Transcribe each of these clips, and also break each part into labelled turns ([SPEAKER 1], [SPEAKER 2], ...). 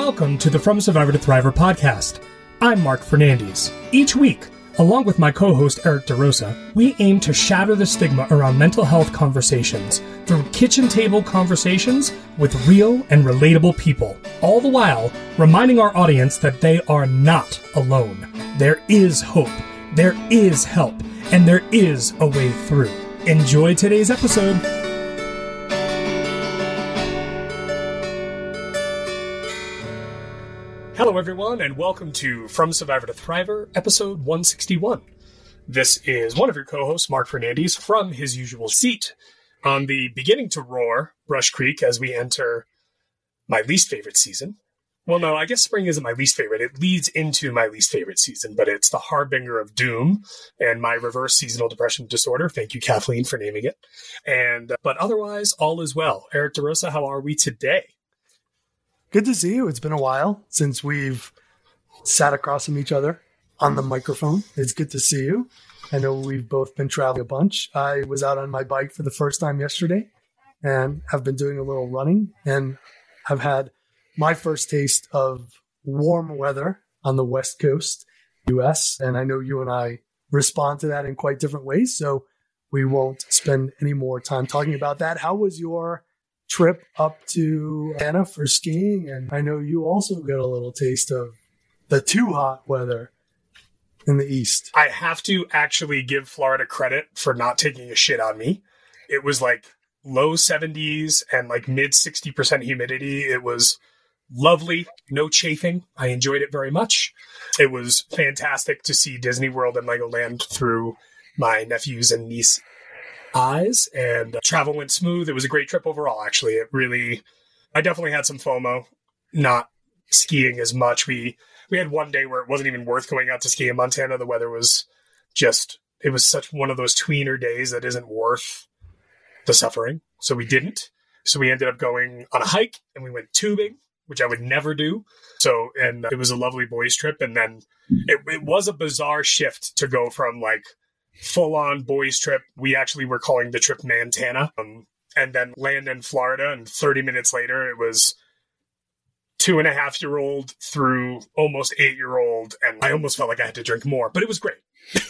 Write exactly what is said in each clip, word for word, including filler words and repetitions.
[SPEAKER 1] Welcome to the From Survivor to Thriver podcast. I'm Mark Fernandez. Each week, along with my co-host Eric DeRosa, we aim to shatter the stigma around mental health conversations through kitchen table conversations with real and relatable people, all the while reminding our audience that they are not alone. There is hope, there is help, and there is a way through. Enjoy today's episode. Hello, everyone, and welcome to From Survivor to Thriver, episode one sixty-one. This is one of your co-hosts, Mark Fernandez, from his usual seat on the beginning to roar Brush Creek as we enter my least favorite season. Well, no, I guess spring isn't my least favorite. It leads into my least favorite season, but it's the harbinger of doom and my reverse seasonal depression disorder. Thank you, Kathleen, for naming it. And but otherwise, all is well. Eric DeRosa, how are we today?
[SPEAKER 2] Good to see you. It's been a while since we've sat across from each other on the microphone. It's good to see you. I know we've both been traveling a bunch. I was out on my bike for the first time yesterday and have been doing a little running and have had my first taste of warm weather on the West Coast, U S. And I know you and I respond to that in quite different ways. So we won't spend any more time talking about that. How was your trip up to Montana for skiing? And I know you also got a little taste of the too hot weather in the East.
[SPEAKER 1] I have to actually give Florida credit for not taking a shit on me. It was like low seventies and like mid sixty percent humidity. It was lovely. No chafing. I enjoyed it very much. It was fantastic to see Disney World and Legoland through my nephews and niece eyes, and travel went smooth. It was a great trip overall, actually. It really, I definitely had some FOMO not skiing as much. We we had one day where it wasn't even worth going out to ski in Montana. The weather was just, it was such one of those tweener days that isn't worth the suffering. So we didn't. So we ended up going on a hike and we went tubing, which I would never do. So, and it was a lovely boys trip. And then it, it was a bizarre shift to go from like full-on boys trip. We actually were calling the trip Montana, um, and then land in Florida. And thirty minutes later, it was two and a half year old through almost eight year old. And I almost felt like I had to drink more, but it was great.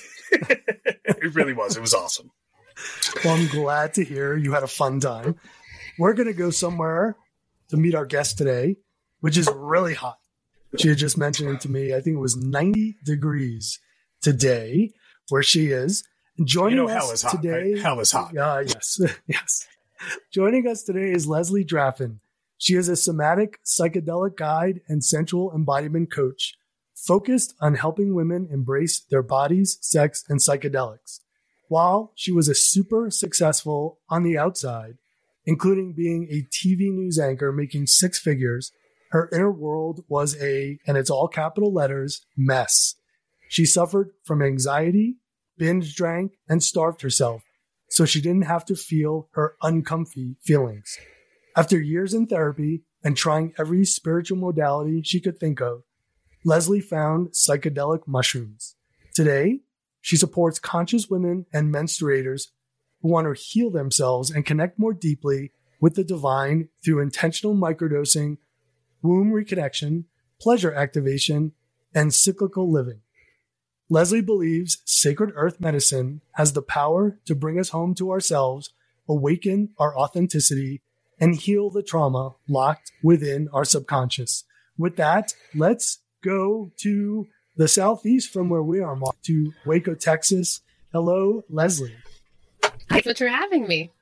[SPEAKER 1] It really was. It was awesome.
[SPEAKER 2] Well, I'm glad to hear you had a fun time. We're going to go somewhere to meet our guest today, which is really hot. She had just mentioned it to me. I think it was ninety degrees today where she is. Joining
[SPEAKER 1] you know,
[SPEAKER 2] us
[SPEAKER 1] hell is hot,
[SPEAKER 2] today,
[SPEAKER 1] right? Hell is hot.
[SPEAKER 2] Uh, yes, yes. Joining us today is Leslie Draffin. She is a somatic psychedelic guide and sensual embodiment coach focused on helping women embrace their bodies, sex, and psychedelics. While she was a super successful on the outside, including being a T V news anchor making six figures, her inner world was a, and it's all capital letters, mess. She suffered from anxiety, binge drank, and starved herself, so she didn't have to feel her uncomfy feelings. After years in therapy and trying every spiritual modality she could think of, Leslie found psychedelic mushrooms. Today, she supports conscious women and menstruators who want to heal themselves and connect more deeply with the divine through intentional microdosing, womb reconnection, pleasure activation, and cyclical living. Leslie believes sacred earth medicine has the power to bring us home to ourselves, awaken our authenticity, and heal the trauma locked within our subconscious. With that, let's go to the southeast from where we are, Mark, to Waco, Texas. Hello, Leslie.
[SPEAKER 3] Thanks for having me.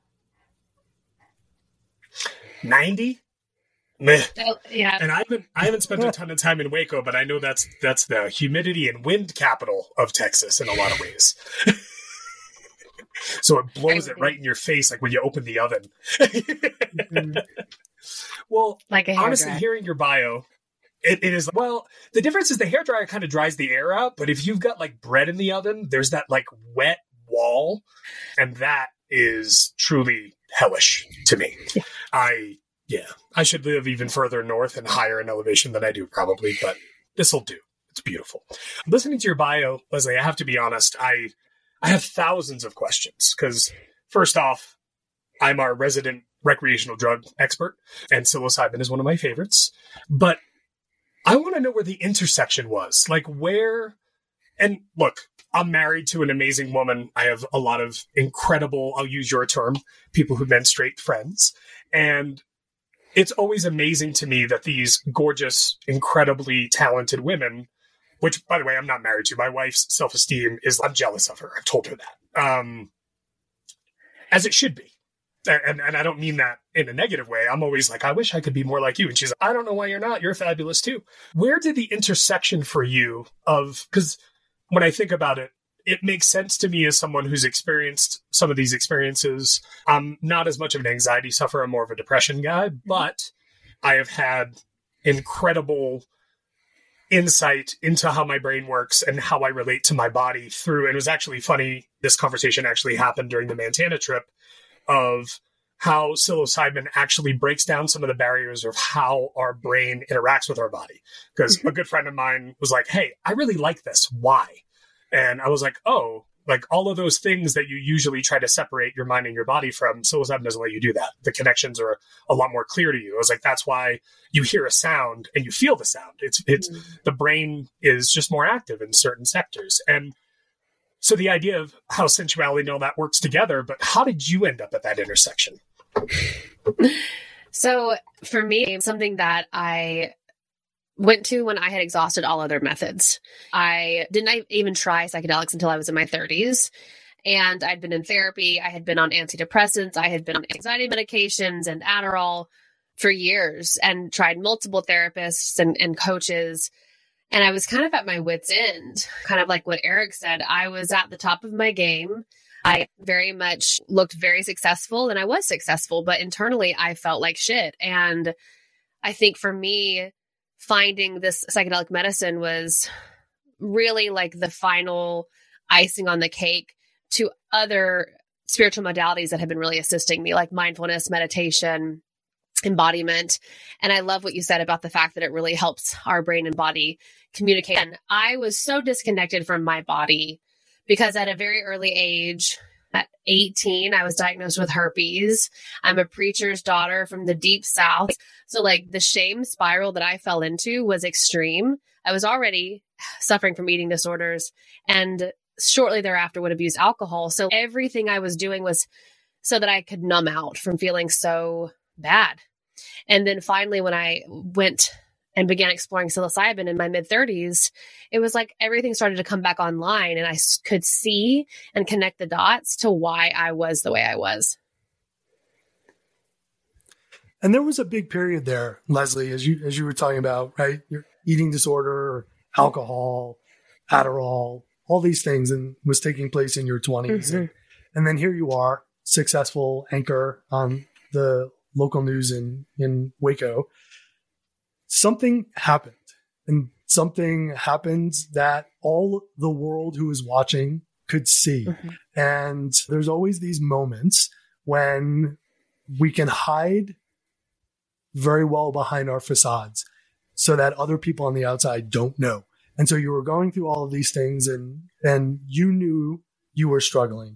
[SPEAKER 1] ninety? Meh.
[SPEAKER 3] Oh, yeah.
[SPEAKER 1] And I haven't I haven't spent a ton of time in Waco, but I know that's that's the humidity and wind capital of Texas in a lot of ways. So it blows it right in your face, like when you open the oven. Well,
[SPEAKER 3] like a
[SPEAKER 1] honestly,
[SPEAKER 3] hairdryer.
[SPEAKER 1] hearing your bio, it, it is, well, the difference is the hairdryer kind of dries the air out, but if you've got like bread in the oven, there's that like wet wall, and that is truly hellish to me. I Yeah, I should live even further north and higher in elevation than I do probably, but this'll do. It's beautiful. Listening to your bio, Leslie, I have to be honest, I I have thousands of questions because first off, I'm our resident recreational drug expert and psilocybin is one of my favorites. But I want to know where the intersection was. Like where, and look, I'm married to an amazing woman. I have a lot of incredible, I'll use your term, people who've been straight friends. And it's always amazing to me that these gorgeous, incredibly talented women, which, by the way, I'm not married to. My wife's self-esteem is, I'm jealous of her. I've told her that. Um, as it should be. And, and I don't mean that in a negative way. I'm always like, I wish I could be more like you. And she's like, I don't know why you're not. You're fabulous too. Where did the intersection for you of, because when I think about it, it makes sense to me as someone who's experienced some of these experiences. I'm not as much of an anxiety sufferer. I'm more of a depression guy, but I have had incredible insight into how my brain works and how I relate to my body through. And it was actually funny. This conversation actually happened during the Montana trip of how psilocybin actually breaks down some of the barriers of how our brain interacts with our body. Because a good friend of mine was like, hey, I really like this. Why? And I was like, oh, like all of those things that you usually try to separate your mind and your body from, psilocybin doesn't let you do that. The connections are a lot more clear to you. I was like, that's why you hear a sound and you feel the sound. It's, it's, mm-hmm. The brain is just more active in certain sectors. And so the idea of how sensuality and all that works together, but how did you end up at that intersection?
[SPEAKER 3] So for me, something that I went to when I had exhausted all other methods. I didn't even try psychedelics until I was in my thirties. And I'd been in therapy. I had been on antidepressants. I had been on anxiety medications and Adderall for years and tried multiple therapists and, and coaches. And I was kind of at my wit's end, kind of like what Eric said. I was at the top of my game. I very much looked very successful and I was successful, but internally I felt like shit. And I think for me, finding this psychedelic medicine was really like the final icing on the cake to other spiritual modalities that have been really assisting me, like mindfulness, meditation, embodiment. And I love what you said about the fact that it really helps our brain and body communicate. And I was so disconnected from my body because at a very early age, at eighteen, I was diagnosed with herpes. I'm a preacher's daughter from the deep South. So like the shame spiral that I fell into was extreme. I was already suffering from eating disorders and shortly thereafter would abuse alcohol. So everything I was doing was so that I could numb out from feeling so bad. And then finally, when I went and began exploring psilocybin in my mid thirties, it was like everything started to come back online and I could see and connect the dots to why I was the way I was.
[SPEAKER 2] And there was a big period there, Leslie, as you, as you were talking about, right? Your eating disorder, alcohol, Adderall, all these things, and was taking place in your twenties. Mm-hmm. And, and then here you are, successful anchor on the local news in, in Waco. Something happened, and something happened that all the world who is watching could see. Mm-hmm. And there's always these moments when we can hide very well behind our facades so that other people on the outside don't know. And so you were going through all of these things and, and you knew you were struggling.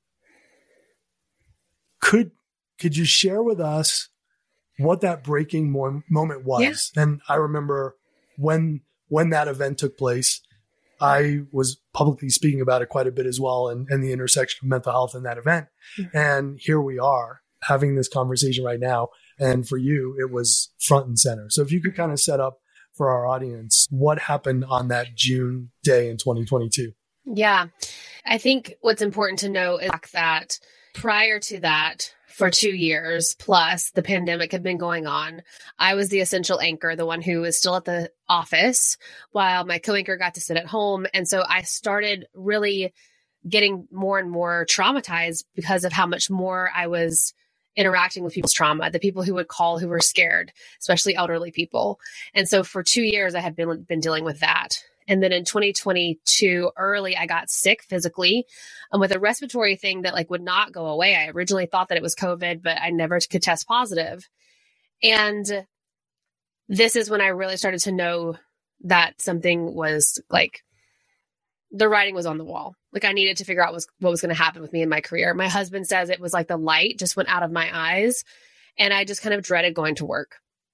[SPEAKER 2] Could, could you share with us what that breaking mo- moment was? Yeah. And I remember when, when that event took place, I was publicly speaking about it quite a bit as well, and, and the intersection of mental health in that event. Mm-hmm. And here we are having this conversation right now. And for you, it was front and center. So if you could kind of set up for our audience, what happened on that June day in twenty twenty-two?
[SPEAKER 3] Yeah, I think what's important to know is that prior to that, for two years plus, the pandemic had been going on. I was the essential anchor, the one who was still at the office while my co-anchor got to sit at home. And so I started really getting more and more traumatized because of how much more I was interacting with people's trauma, the people who would call who were scared, especially elderly people. And so for two years, I had been, been dealing with that. And then in twenty twenty-two, early, I got sick physically um, with a respiratory thing that like would not go away. I originally thought that it was COVID, but I never could test positive. And this is when I really started to know that something was like, the writing was on the wall. Like I needed to figure out was, what was going to happen with me in my career. My husband says it was like the light just went out of my eyes and I just kind of dreaded going to work.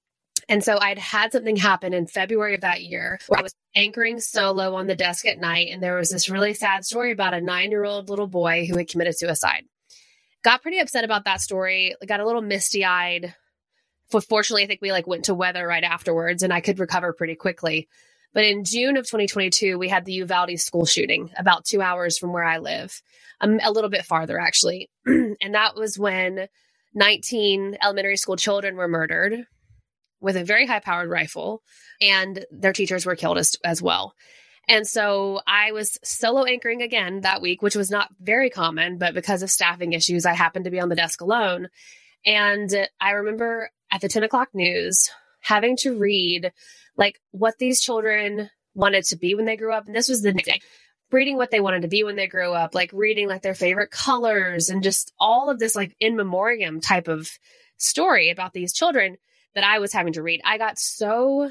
[SPEAKER 3] And so I'd had something happen in February of that year where I was anchoring solo on the desk at night. And there was this really sad story about a nine-year-old little boy who had committed suicide. Got pretty upset about that story. Got a little misty-eyed. Fortunately, I think we like went to weather right afterwards and I could recover pretty quickly. But in June of twenty twenty-two, we had the Uvalde school shooting about two hours from where I live, um, a little bit farther actually. And that was when nineteen elementary school children were murdered with a very high-powered rifle, and their teachers were killed as, as well. And so I was solo anchoring again that week, which was not very common, but because of staffing issues, I happened to be on the desk alone. And I remember at the ten o'clock news having to read like what these children wanted to be when they grew up. And this was the next day, reading what they wanted to be when they grew up, like reading like their favorite colors and just all of this like in memoriam type of story about these children that I was having to read. I got so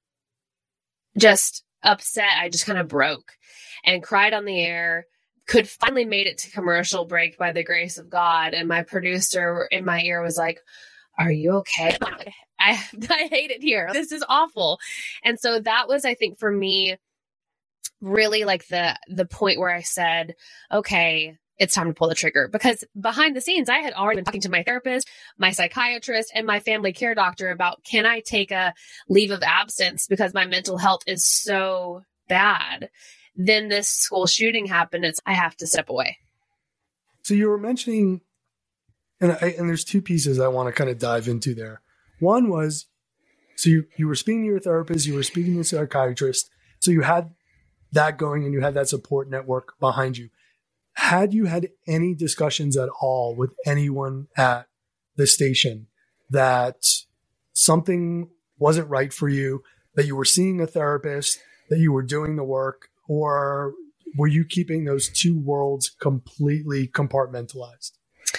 [SPEAKER 3] just upset. I just kind of broke and cried on the air. Could finally made it to commercial break by the grace of God. And my producer in my ear was like, "Are you okay?" I, I hate it here. This is awful. And so that was, I think for me, really like the, the point where I said, okay, it's time to pull the trigger, because behind the scenes, I had already been talking to my therapist, my psychiatrist, and my family care doctor about, can I take a leave of absence because my mental health is so bad? Then this school shooting happened. It's, I have to step away.
[SPEAKER 2] So you were mentioning, and I, and there's two pieces I want to kind of dive into there. One was, so you, you were speaking to your therapist, you were speaking to a psychiatrist. So you had that going and you had that support network behind you. Had you had any discussions at all with anyone at the station that something wasn't right for you, that you were seeing a therapist, that you were doing the work, or were you keeping those two worlds completely compartmentalized?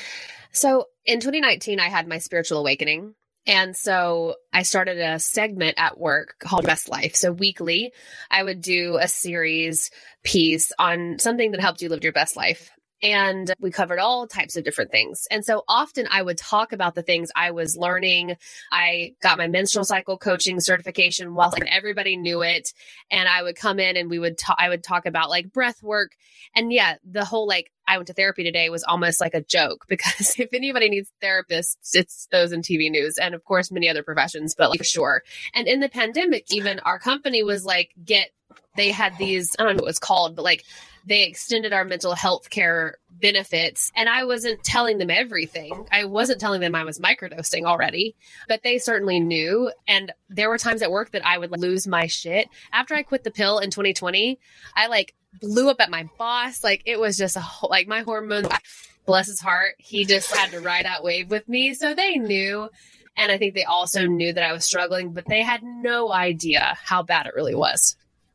[SPEAKER 3] So in twenty nineteen, I had my spiritual awakening. And so I started a segment at work called Best Life. So weekly, I would do a series piece on something that helped you live your best life. And we covered all types of different things. And so often I would talk about the things I was learning. I got my menstrual cycle coaching certification while everybody knew it. And I would come in and we would talk, I would talk about like breath work. And yeah, the whole like, I went to therapy today was almost like a joke, because if anybody needs therapists, it's those in T V news and of course many other professions, but like sure. And in the pandemic, even our company was like, get, they had these, I don't know what it was called, but like they extended our mental health care benefits. And I wasn't telling them everything. I wasn't telling them I was microdosing already, but they certainly knew. And there were times at work that I would lose my shit. After I quit the pill in twenty twenty, I like blew up at my boss. Like it was just a whole, like my hormones, bless his heart, he just had to ride that wave with me. So they knew. And I think they also knew that I was struggling, but they had no idea how bad it really was.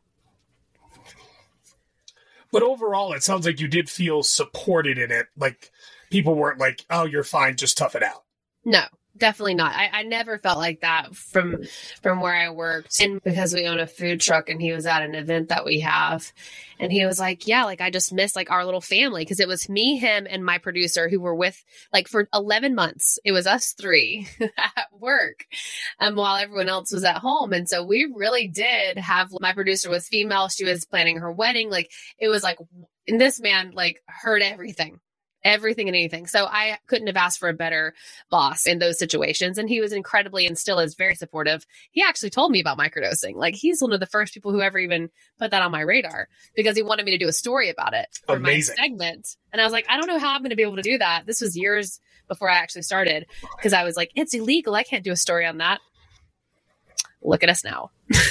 [SPEAKER 1] But overall, it sounds like you did feel supported in it. Like people weren't like, "Oh, you're fine, just tough it out."
[SPEAKER 3] No, definitely not. I, I never felt like that from from where I worked. And because we own a food truck and he was at an event that we have, and he was like, yeah, like I just miss like our little family, because it was me, him, and my producer who were with like for eleven months. It was us three at work, um, while everyone else was at home. And so we really did have, my producer was female. She was planning her wedding. Like it was like, and this man like heard everything. Everything and anything. So I couldn't have asked for a better boss in those situations. And he was incredibly, and still is very supportive. He actually told me about microdosing. Like he's one of the first people who ever even put that on my radar, because he wanted me to do a story about it for
[SPEAKER 1] Amazing.
[SPEAKER 3] my segment. And I was like, I don't know how I'm going to be able to do that. This was years before I actually started, because I was like, it's illegal. I can't do a story on that. Look at us now.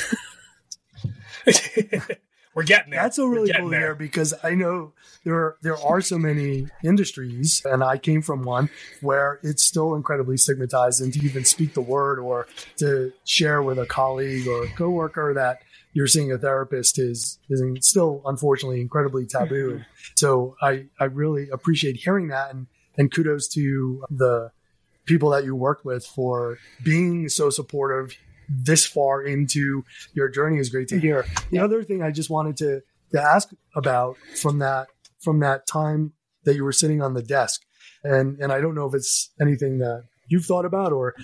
[SPEAKER 1] We're getting there.
[SPEAKER 2] That's a really cool
[SPEAKER 1] there.
[SPEAKER 2] here, because I know there are, there are so many industries, and I came from one where it's still incredibly stigmatized, and to even speak the word or to share with a colleague or a coworker that you're seeing a therapist is, is still unfortunately incredibly taboo. Mm-hmm. So I, I really appreciate hearing that, and, and kudos to the people that you worked with for being so supportive this far into your journey. Is great to hear. The other thing I just wanted to, to ask about from that, from that time that you were sitting on the desk, and, and I don't know if it's anything that you've thought about or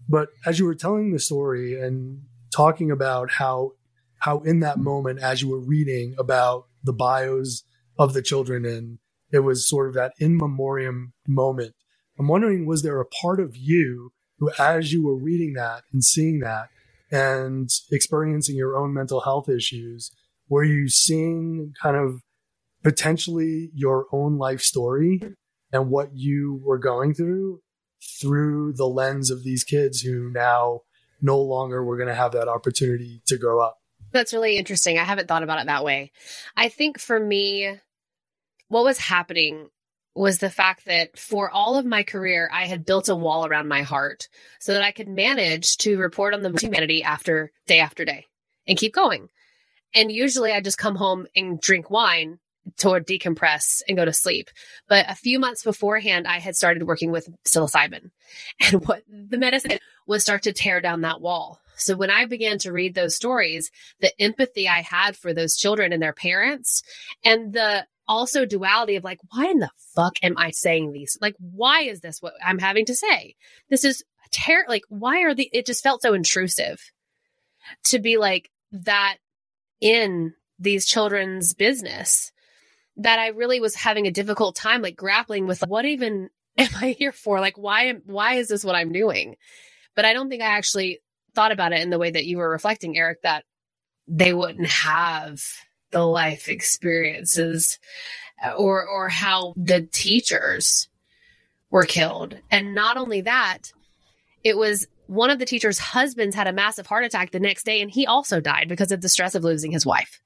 [SPEAKER 2] But as you were telling the story and talking about how how in that moment, as you were reading about the bios of the children, and it was sort of that in memoriam moment, I'm wondering, was there a part of you who, as you were reading that and seeing that and experiencing your own mental health issues, were you seeing kind of potentially your own life story and what you were going through through the lens of these kids who now no longer were going to have that opportunity to grow up?
[SPEAKER 3] That's really interesting. I haven't thought about it that way. I think for me, what was happening was the fact that for all of my career, I had built a wall around my heart so that I could manage to report on the humanity after day after day and keep going. And usually I just come home and drink wine to decompress and go to sleep. But a few months beforehand, I had started working with psilocybin. And what the medicine did was start to tear down that wall. So when I began to read those stories, the empathy I had for those children and their parents, and the also duality of like, why in the fuck am I saying these? Like, why is this what I'm having to say? This is terrible. Like, why are the, it just felt so intrusive to be like that in these children's business, that I really was having a difficult time, like grappling with like, what even am I here for? Like, why am, why is this what I'm doing? But I don't think I actually thought about it in the way that you were reflecting, Eric, that they wouldn't have the life experiences or, or how the teachers were killed. And not only that, it was one of the teachers' husbands had a massive heart attack the next day, and he also died because of the stress of losing his wife.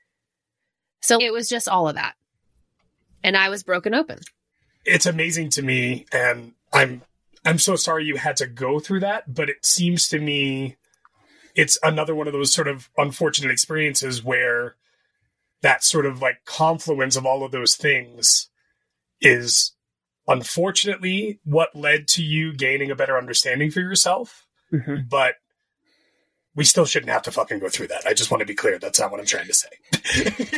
[SPEAKER 3] So it was just all of that. And I was broken open.
[SPEAKER 1] It's amazing to me, and I'm I'm so sorry you had to go through that, but it seems to me it's another one of those sort of unfortunate experiences where that sort of like confluence of all of those things is unfortunately what led to you gaining a better understanding for yourself. Mm-hmm. But we still shouldn't have to fucking go through that. I just want to be clear. That's not what I'm trying to say.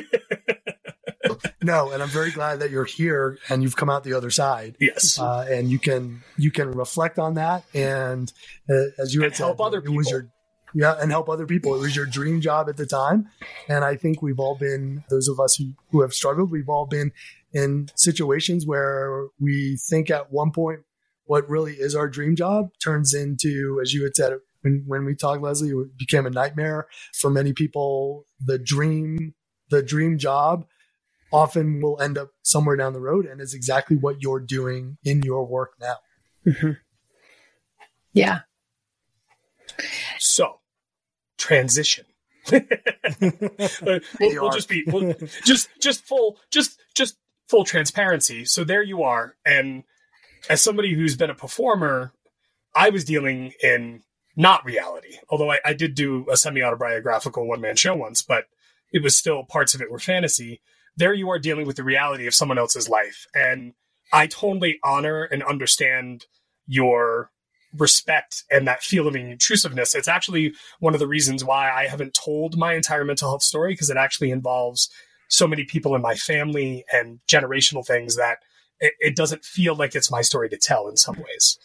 [SPEAKER 2] No, and I'm very glad that you're here and you've come out the other side.
[SPEAKER 1] Yes,
[SPEAKER 2] uh, and you can you can reflect on that, and uh, as you
[SPEAKER 1] and
[SPEAKER 2] had
[SPEAKER 1] help
[SPEAKER 2] said,
[SPEAKER 1] other
[SPEAKER 2] it
[SPEAKER 1] people.
[SPEAKER 2] Was your, yeah, and help other people. It was your dream job at the time, and I think we've all been, those of us who, who have struggled, we've all been in situations where we think at one point what really is our dream job turns into, as you had said, when when we talked, Leslie, it became a nightmare for many people. The dream, the dream job often will end up somewhere down the road, and is exactly what you're doing in your work now.
[SPEAKER 3] Mm-hmm. Yeah.
[SPEAKER 1] So, transition. we'll, we'll just be we'll, just just full just just full transparency. So there you are, and as somebody who's been a performer, I was dealing in not reality. Although I, I did do a semi-autobiographical one-man show once, but it was still, parts of it were fantasy. There you are dealing with the reality of someone else's life. And I totally honor and understand your respect and that feel of intrusiveness. It's actually one of the reasons why I haven't told my entire mental health story, because it actually involves so many people in my family and generational things that it, it doesn't feel like it's my story to tell in some ways.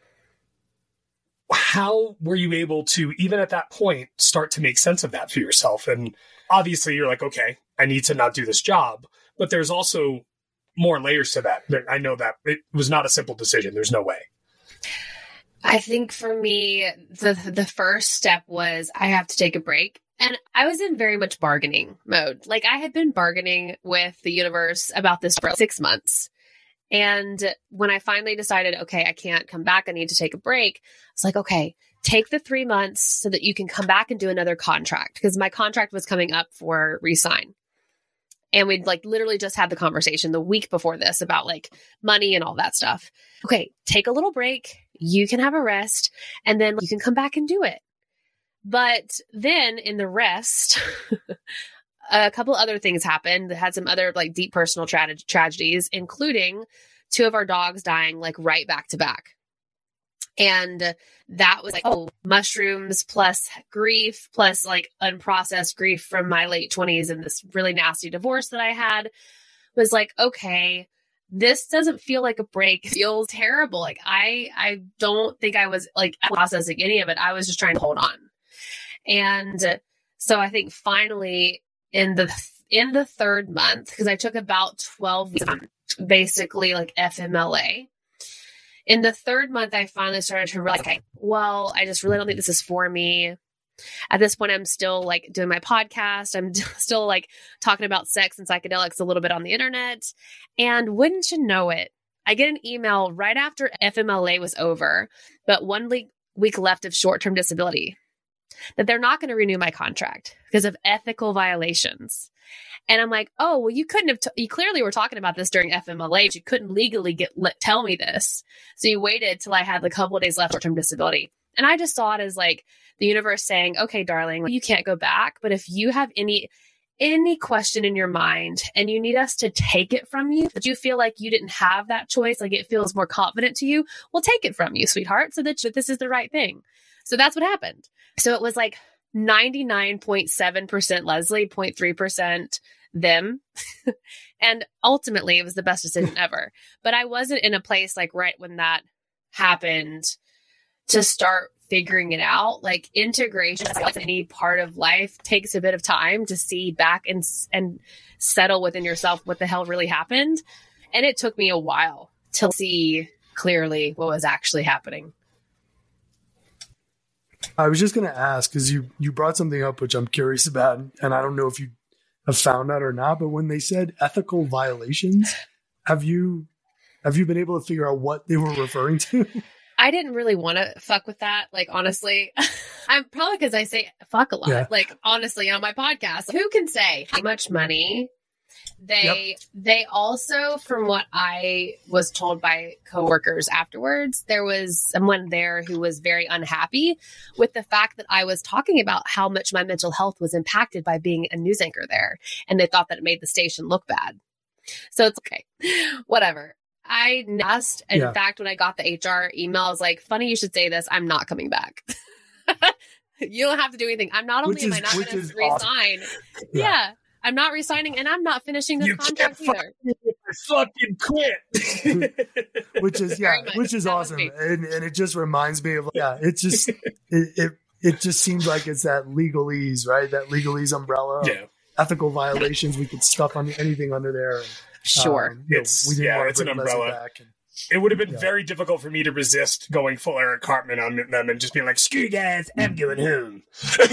[SPEAKER 1] How were you able to, even at that point, start to make sense of that for yourself? And obviously you're like, okay, I need to not do this job, but there's also more layers to that. I know that it was not a simple decision. There's no way.
[SPEAKER 3] I think for me, the the first step was I have to take a break. And I was in very much bargaining mode. Like, I had been bargaining with the universe about this for six months. And when I finally decided, okay, I can't come back, I need to take a break, I was like, okay, take the three months so that you can come back and do another contract. Because my contract was coming up for re-sign. And we'd like literally just had the conversation the week before this about like money and all that stuff. Okay, take a little break. You can have a rest, and then you can come back and do it. But then in the rest, a couple other things happened that had some other like deep personal tra- tragedies, including two of our dogs dying like right back to back. And that was like, oh, mushrooms plus grief plus like unprocessed grief from my late twenties and this really nasty divorce that I had was like, okay, this doesn't feel like a break. It feels terrible. Like I, I don't think I was like processing any of it. I was just trying to hold on. And so I think finally in the, in the third month, because I took about twelve weeks, basically like F M L A. In the third month, I finally started to realize, okay, well, I just really don't think this is for me. At this point, I'm still like doing my podcast. I'm still like talking about sex and psychedelics a little bit on the internet. And wouldn't you know it, I get an email right after F M L A was over, but one week, week left of short-term disability, that they're not going to renew my contract because of ethical violations. And I'm like, oh, well, you couldn't have, t- you clearly were talking about this during F M L A, but you couldn't legally get, let, tell me this. So you waited till I had a couple of days left short-term disability. And I just saw it as like the universe saying, okay, darling, you can't go back. But if you have any, any question in your mind and you need us to take it from you, that you feel like you didn't have that choice, like it feels more confident to you, we'll take it from you, sweetheart, so that this is the right thing. So that's what happened. So it was like ninety-nine point seven percent Leslie, zero point three percent them. And ultimately it was the best decision ever. But I wasn't in a place like right when that happened to start figuring it out. Like integration, like any part of life, takes a bit of time to see back and and settle within yourself what the hell really happened. And it took me a while to see clearly what was actually happening.
[SPEAKER 2] I was just going to ask, because you, you brought something up which I'm curious about, and I don't know if you have found out or not, but when they said ethical violations, have you have you been able to figure out what they were referring to?
[SPEAKER 3] I didn't really want to fuck with that. Like, honestly, I'm probably because I say fuck a lot. Yeah. Like, honestly, on my podcast, who can say how much money they, yep. they also, from what I was told by coworkers afterwards, there was someone there who was very unhappy with the fact that I was talking about how much my mental health was impacted by being a news anchor there. And they thought that it made the station look bad. So it's okay. Whatever. I asked, in yeah. fact, when I got the H R email, I was like, funny you should say this. I'm not coming back. You don't have to do anything. I'm not only am I not going to resign. Awesome. Yeah. yeah. I'm not resigning and I'm not finishing this
[SPEAKER 1] you
[SPEAKER 3] contract either.
[SPEAKER 1] Fucking quit.
[SPEAKER 2] Which is, yeah, which is that awesome. And, and it just reminds me of, yeah, it's just, it, it, it just seems like it's that legalese, right? That legalese umbrella.
[SPEAKER 1] Yeah.
[SPEAKER 2] Ethical violations. We could stuff on anything under there. And,
[SPEAKER 3] Sure.
[SPEAKER 2] Um,
[SPEAKER 1] it's,
[SPEAKER 2] know, we
[SPEAKER 1] yeah, it's an umbrella. And, it would have been yeah. very difficult for me to resist going full Eric Cartman on them and just being like, screw you guys, I'm going home.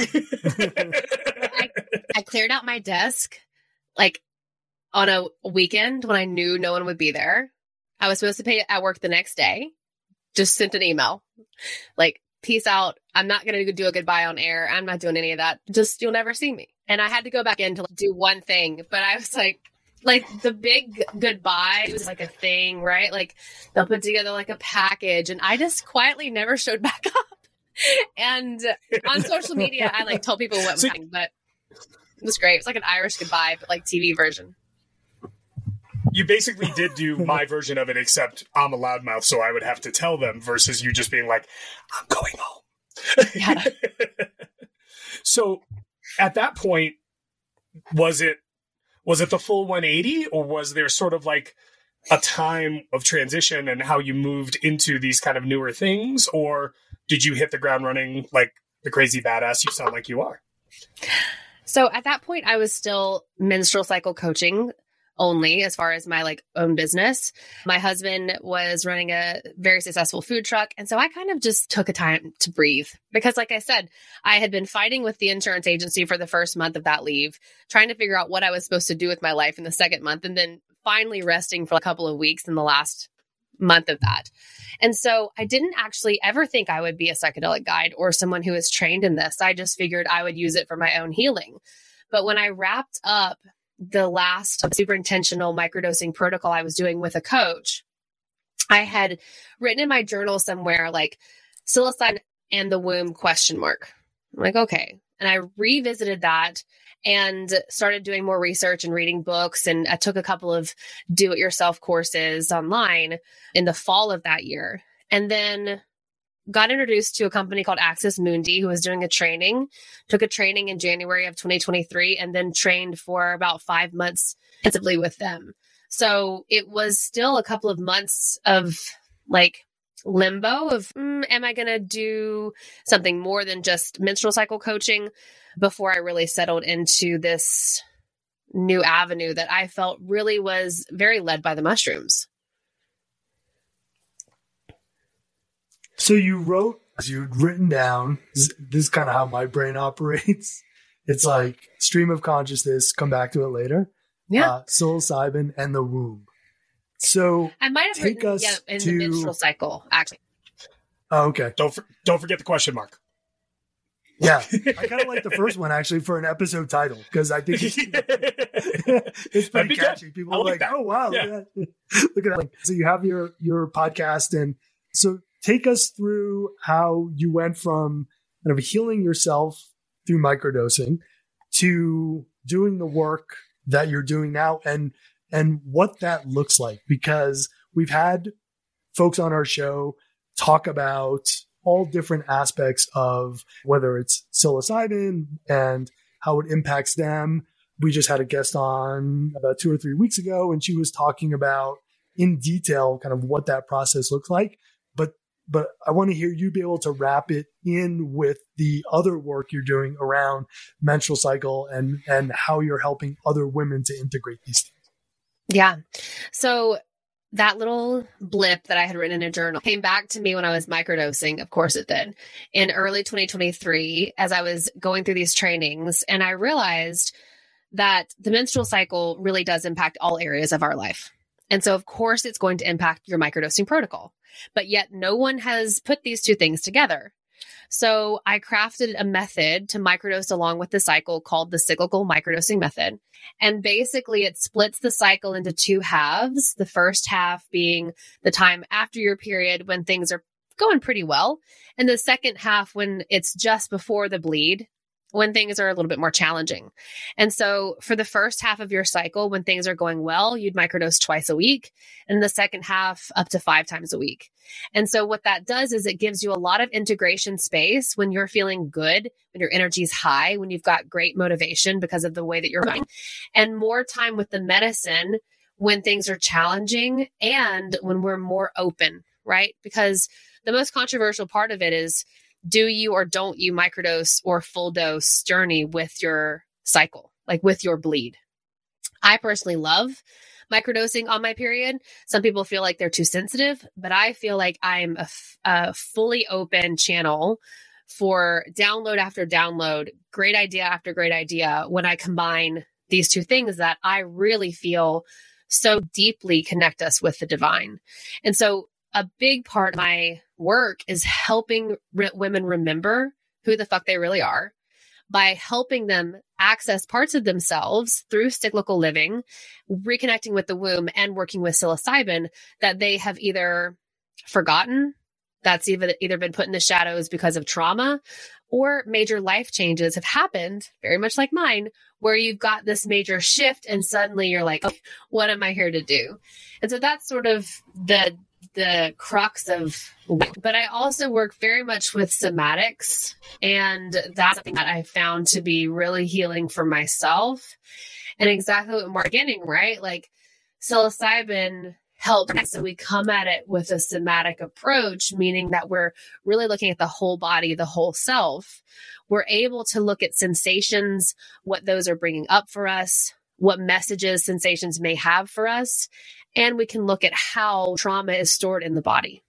[SPEAKER 3] I, I cleared out my desk like on a weekend when I knew no one would be there. I was supposed to pay at work the next day. Just sent an email like, peace out. I'm not going to do a goodbye on air. I'm not doing any of that. Just, you'll never see me. And I had to go back in to like, do one thing, but I was like, like the big goodbye was like a thing, right? Like they'll put together like a package and I just quietly never showed back up. And on social media, I like told people what was happening, but it was great. It was like an Irish goodbye, but like T V version.
[SPEAKER 1] You basically did do my version of it, except I'm a loudmouth, so I would have to tell them versus you just being like, I'm going home.
[SPEAKER 3] Yeah.
[SPEAKER 1] So at that point, was it, Was it the full one eighty, or was there sort of like a time of transition and how you moved into these kind of newer things? Or did you hit the ground running like the crazy badass you sound like you are?
[SPEAKER 3] So at that point, I was still menstrual cycle coaching only as far as my like own business. My husband was running a very successful food truck. And so I kind of just took a time to breathe because like I said, I had been fighting with the insurance agency for the first month of that leave, trying to figure out what I was supposed to do with my life in the second month, and then finally resting for a couple of weeks in the last month of that. And so I didn't actually ever think I would be a psychedelic guide or someone who is trained in this. I just figured I would use it for my own healing. But when I wrapped up the last super intentional microdosing protocol I was doing with a coach, I had written in my journal somewhere like psilocybin and the womb question mark. I'm like, okay. And I revisited that and started doing more research and reading books. And I took a couple of do-it-yourself courses online in the fall of that year. And then got introduced to a company called Access Mundi, who was doing a training, took a training in January of twenty twenty-three, and then trained for about five months intensively with them. So it was still a couple of months of like limbo of, mm, am I going to do something more than just menstrual cycle coaching before I really settled into this new avenue that I felt really was very led by the mushrooms.
[SPEAKER 2] So you wrote, you'd written down, this, this is kind of how my brain operates. It's like stream of consciousness, come back to it later.
[SPEAKER 3] Yeah.
[SPEAKER 2] Uh, psilocybin and the womb. So
[SPEAKER 3] I might have
[SPEAKER 2] take
[SPEAKER 3] written
[SPEAKER 2] us
[SPEAKER 3] yeah, in
[SPEAKER 2] to,
[SPEAKER 3] the menstrual cycle, actually.
[SPEAKER 2] Oh, okay.
[SPEAKER 1] Don't for, don't forget the question mark.
[SPEAKER 2] Yeah. I kind of like the first one actually for an episode title because I think it's, it's pretty catchy. Good. People are like, like oh, wow. Yeah. Look at that. Look at that. So you have your, your podcast. And so take us through how you went from kind of healing yourself through microdosing to doing the work that you're doing now and and what that looks like, because we've had folks on our show talk about all different aspects of whether it's psilocybin and how it impacts them. We just had a guest on about two or three weeks ago, and she was talking about in detail kind of what that process looks like. But but I want to hear you be able to wrap it in with the other work you're doing around menstrual cycle and and how you're helping other women to integrate these things.
[SPEAKER 3] Yeah. So that little blip that I had written in a journal came back to me when I was microdosing. Of course it did. In early twenty twenty-three, as I was going through these trainings, and I realized that the menstrual cycle really does impact all areas of our life. And so, of course, it's going to impact your microdosing protocol. But yet no one has put these two things together. So I crafted a method to microdose along with the cycle called the cyclical microdosing method. And basically it splits the cycle into two halves. The first half being the time after your period when things are going pretty well. And the second half when it's just before the bleed, when things are a little bit more challenging. And so for the first half of your cycle, when things are going well, you'd microdose twice a week, and the second half up to five times a week. And so what that does is it gives you a lot of integration space when you're feeling good, when your energy's high, when you've got great motivation because of the way that you're going, and more time with the medicine when things are challenging and when we're more open, right? Because the most controversial part of it is, do you or don't you microdose or full dose journey with your cycle, like with your bleed? I personally love microdosing on my period. Some people feel like they're too sensitive, but I feel like I'm a, f- a fully open channel for download after download, great idea after great idea when I combine these two things that I really feel so deeply connect us with the divine. And so a big part of my work is helping re- women remember who the fuck they really are by helping them access parts of themselves through cyclical living, reconnecting with the womb, and working with psilocybin that they have either forgotten, that's either, either been put in the shadows because of trauma, or major life changes have happened, very much like mine, where you've got this major shift and suddenly you're like, okay, what am I here to do? And so that's sort of the the crux of, but I also work very much with somatics, and that's something that I found to be really healing for myself. And exactly what Mark getting, right? Like psilocybin helps. So we come at it with a somatic approach, meaning that we're really looking at the whole body, the whole self. We're able to look at sensations, what those are bringing up for us, what messages sensations may have for us. And we can look at how trauma is stored in the body.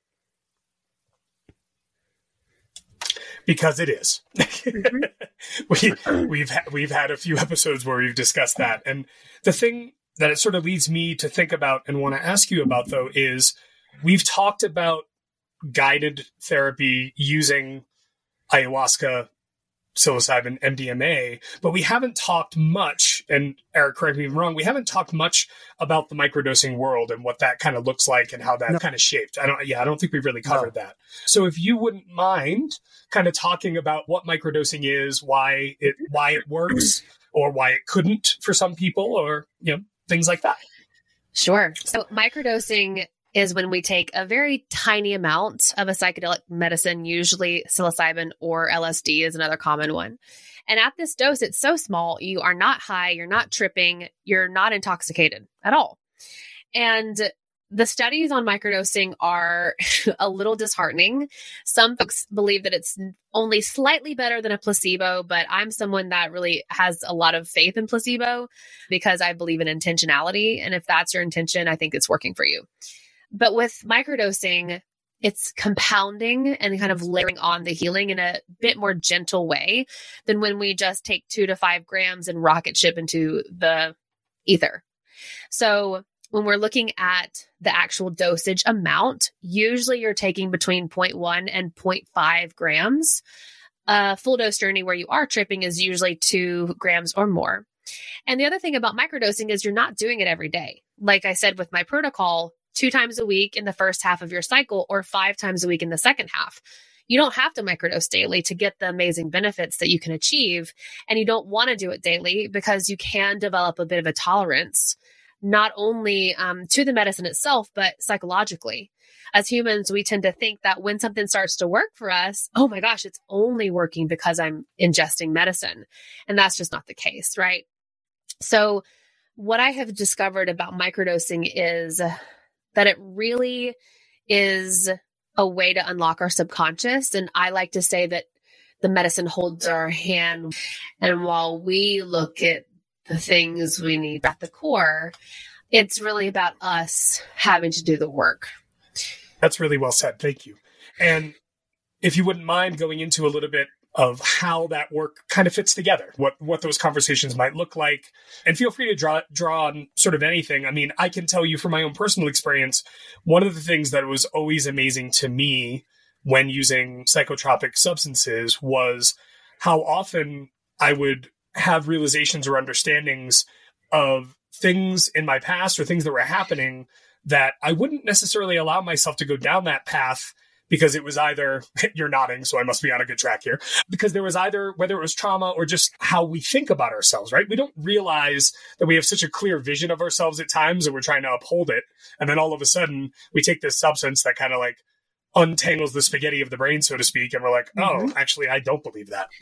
[SPEAKER 1] Because it is. we, we've, ha- we've had a few episodes where we've discussed that. And the thing that it sort of leads me to think about and want to ask you about, though, is we've talked about guided therapy using ayahuasca, psilocybin, M D M A, but we haven't talked much, and Eric, correct me if I'm wrong, we haven't talked much about the microdosing world and what that kind of looks like and how that no. kind of shaped. I don't, yeah, I don't think we've really covered no. that. So if you wouldn't mind kind of talking about what microdosing is, why it, why it works, or why it couldn't for some people, or, you know, things like that.
[SPEAKER 3] Sure. So microdosing is when we take a very tiny amount of a psychedelic medicine, usually psilocybin or L S D is another common one. And at this dose, it's so small, you are not high, you're not tripping, you're not intoxicated at all. And the studies on microdosing are a little disheartening. Some folks believe that it's only slightly better than a placebo, but I'm someone that really has a lot of faith in placebo because I believe in intentionality. And if that's your intention, I think it's working for you. But with microdosing, it's compounding and kind of layering on the healing in a bit more gentle way than when we just take two to five grams and rocket ship into the ether. So when we're looking at the actual dosage amount, usually you're taking between zero point one and zero point five grams. A full dose journey where you are tripping is usually two grams or more. And the other thing about microdosing is you're not doing it every day. Like I said with my protocol, two times a week in the first half of your cycle or five times a week in the second half. You don't have to microdose daily to get the amazing benefits that you can achieve. And you don't want to do it daily because you can develop a bit of a tolerance, not only um, to the medicine itself, but psychologically. As humans, we tend to think that when something starts to work for us, oh my gosh, it's only working because I'm ingesting medicine. And that's just not the case, right? So what I have discovered about microdosing is that it really is a way to unlock our subconscious. And I like to say that the medicine holds our hand. And while we look at the things we need at the core, it's really about us having to do the work.
[SPEAKER 1] That's really well said. Thank you. And if you wouldn't mind going into a little bit of how that work kind of fits together, what what those conversations might look like. And feel free to draw draw on sort of anything. I mean, I can tell you from my own personal experience, one of the things that was always amazing to me when using psychotropic substances was how often I would have realizations or understandings of things in my past or things that were happening that I wouldn't necessarily allow myself to go down that path, because it was either, you're nodding, so I must be on a good track here, because there was either, whether it was trauma or just how we think about ourselves, right? We don't realize that we have such a clear vision of ourselves at times and we're trying to uphold it. And then all of a sudden we take this substance that kind of like untangles the spaghetti of the brain, so to speak. And we're like, oh, mm-hmm. actually, I don't believe that.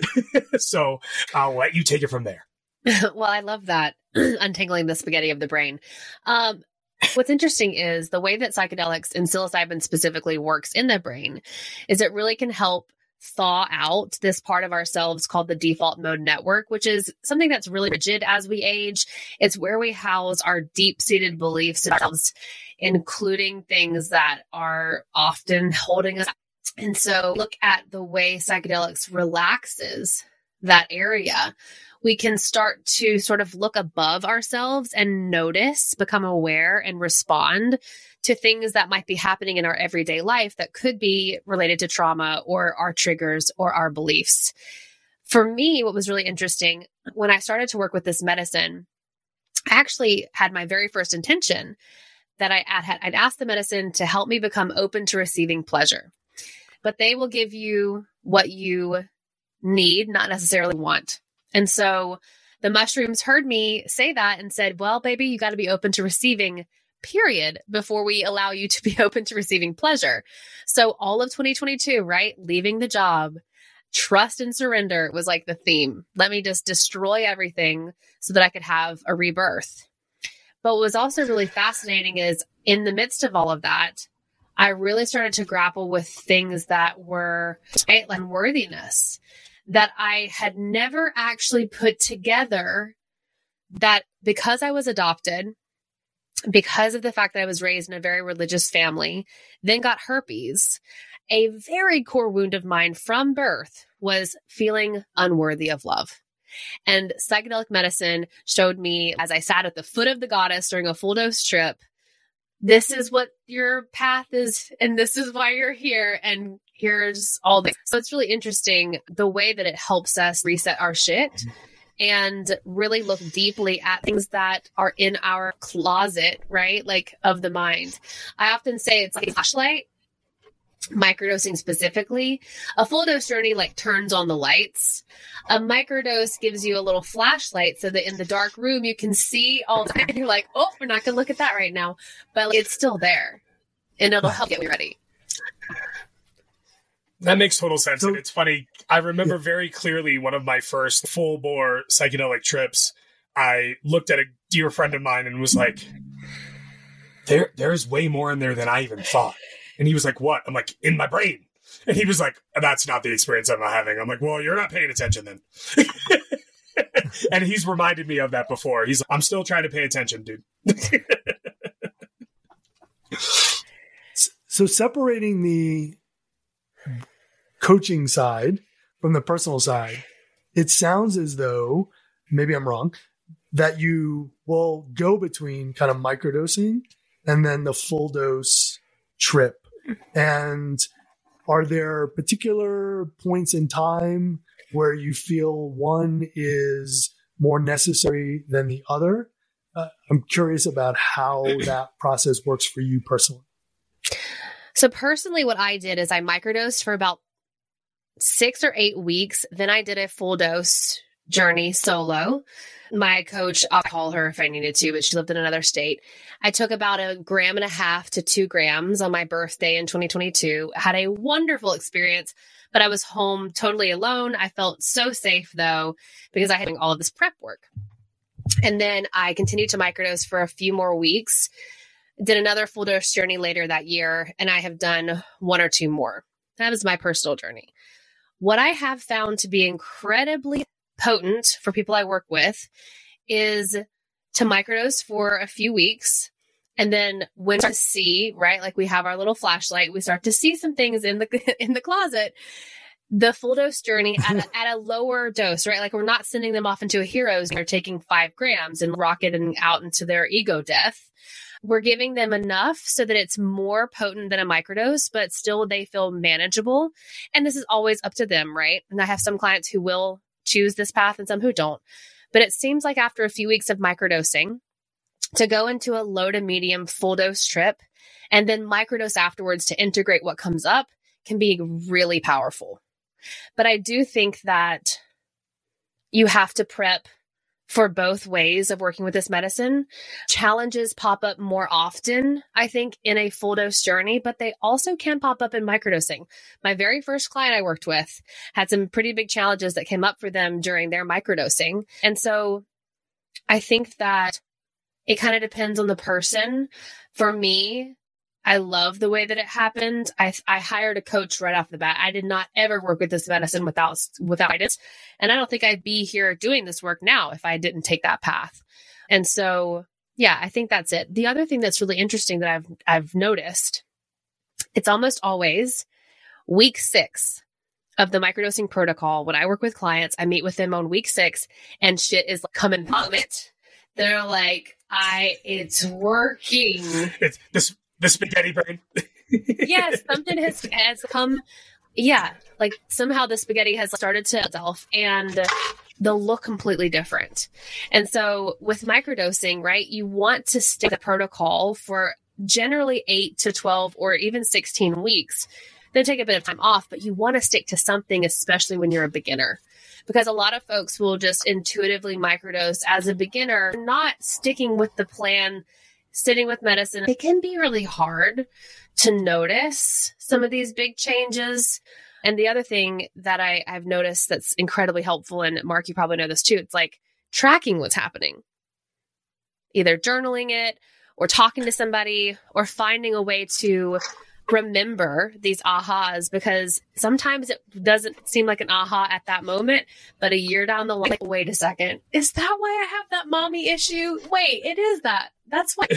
[SPEAKER 1] So I'll let you take it from there.
[SPEAKER 3] Well, I love that. Untangling the spaghetti of the brain. Um, What's interesting is the way that psychedelics and psilocybin specifically works in the brain is it really can help thaw out this part of ourselves called the default mode network, which is something that's really rigid as we age. It's where we house our deep-seated beliefs in ourselves, including things that are often holding us. And so look at the way psychedelics relaxes that area. We can start to sort of look above ourselves and notice, become aware, and respond to things that might be happening in our everyday life that could be related to trauma or our triggers or our beliefs. For me, what was really interesting, when I started to work with this medicine, I actually had my very first intention that I had, I'd asked the medicine to help me become open to receiving pleasure. But they will give you what you need, not necessarily want. And so the mushrooms heard me say that and said, well, baby, you got to be open to receiving, period, before we allow you to be open to receiving pleasure. So all of twenty twenty-two, right? Leaving the job, trust and surrender was like the theme. Let me just destroy everything so that I could have a rebirth. But what was also really fascinating is in the midst of all of that, I really started to grapple with things that were right, like unworthiness, that I had never actually put together, that because I was adopted, because of the fact that I was raised in a very religious family, then got herpes, a very core wound of mine from birth was feeling unworthy of love. And psychedelic medicine showed me, as I sat at the foot of the goddess during a full dose trip, this is what your path is, and this is why you're here, and here's all this. So it's really interesting the way that it helps us reset our shit and really look deeply at things that are in our closet, right? Like of the mind. I often say it's like a flashlight, microdosing specifically. A full dose journey like turns on the lights. A microdose gives you a little flashlight so that in the dark room you can see all the and you're like, oh, we're not going to look at that right now. But like, it's still there and it'll help get me ready.
[SPEAKER 1] That makes total sense. And it's funny. I remember very clearly one of my first full bore psychedelic trips. I looked at a dear friend of mine and was like, there, there's way more in there than I even thought. And he was like, what? I'm like, in my brain. And he was like, that's not the experience I'm having. I'm like, well, you're not paying attention then. And he's reminded me of that before. He's like, I'm still trying to pay attention, dude.
[SPEAKER 2] So separating the coaching side from the personal side, it sounds as though, maybe I'm wrong, that you will go between kind of microdosing and then the full dose trip. And are there particular points in time where you feel one is more necessary than the other? Uh, I'm curious about how that process works for you personally.
[SPEAKER 3] So personally, what I did is I microdosed for about six or eight weeks. Then I did a full dose journey solo. My coach, I'll call her if I needed to, but she lived in another state. I took about a gram and a half to two grams on my birthday in twenty twenty-two. Had a wonderful experience, but I was home totally alone. I felt so safe though, because I had done all of this prep work. And then I continued to microdose for a few more weeks, did another full dose journey later that year, and I have done one or two more. That was my personal journey. What I have found to be incredibly potent for people I work with is to microdose for a few weeks. And then when we start to see, right, like we have our little flashlight, we start to see some things in the in the closet. The full dose journey at a, at a lower dose, right? Like we're not sending them off into a hero's. They're taking five grams and rocketing out into their ego death. We're giving them enough so that it's more potent than a microdose, but still they feel manageable. And this is always up to them, right? And I have some clients who will choose this path and some who don't. But it seems like after a few weeks of microdosing, to go into a low to medium full dose trip and then microdose afterwards to integrate what comes up can be really powerful. But I do think that you have to prep for both ways of working with this medicine. Challenges pop up more often, I think, in a full dose journey, but they also can pop up in microdosing. My very first client I worked with had some pretty big challenges that came up for them during their microdosing. And so I think that it kind of depends on the person. For me, I love the way that it happened. I I hired a coach right off the bat. I did not ever work with this medicine without without it. And I don't think I'd be here doing this work now if I didn't take that path. And so, yeah, I think that's it. The other thing that's really interesting that I've I've noticed, it's almost always week six of the microdosing protocol. When I work with clients, I meet with them on week six and shit is like coming vomit. They're like, I, it's working.
[SPEAKER 1] It's this. The spaghetti brain.
[SPEAKER 3] Yes, something has, has come. Yeah, like somehow the spaghetti has started to itself and they'll look completely different. And so with microdosing, right, you want to stick to the protocol for generally eight to twelve or even sixteen weeks. Then take a bit of time off, but you want to stick to something, especially when you're a beginner. Because a lot of folks will just intuitively microdose as a beginner, not sticking with the plan, sitting with medicine. It can be really hard to notice some of these big changes. And the other thing that I, I've noticed that's incredibly helpful, and Mark, you probably know this too, it's like tracking what's happening. Either journaling it or talking to somebody or finding a way to remember these ahas, because sometimes it doesn't seem like an aha at that moment, but a year down the line, like, wait a second, is that why I have that mommy issue? Wait, it is that. That's why.